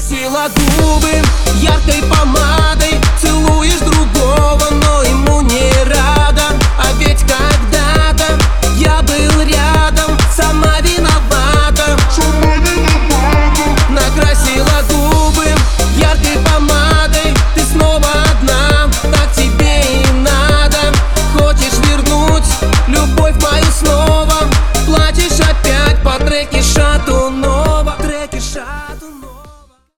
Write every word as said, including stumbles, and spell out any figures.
накрасила губы яркой помадой, целуешь другого, но и